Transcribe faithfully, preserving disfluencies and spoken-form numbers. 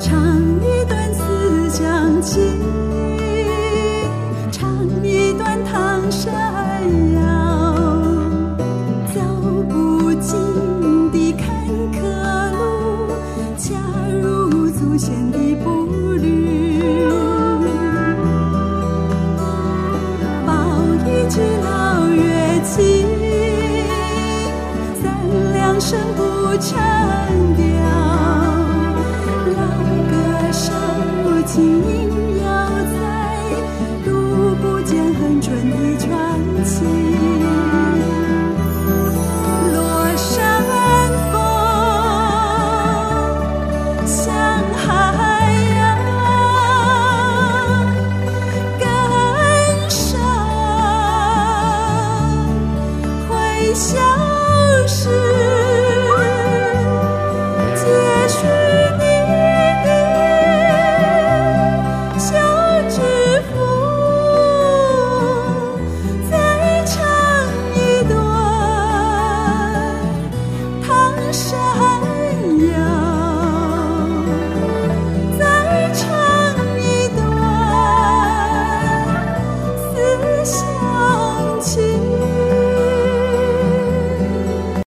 唱一段思乡情，唱一段唐山谣，走不尽的坎坷路，恰如祖先的步履，抱一支老乐器，三两声不长调，老歌手轻音摇载，读不见很准的传奇。落山风像海洋，感伤会消失，接续你的小指腹，再唱一段唐山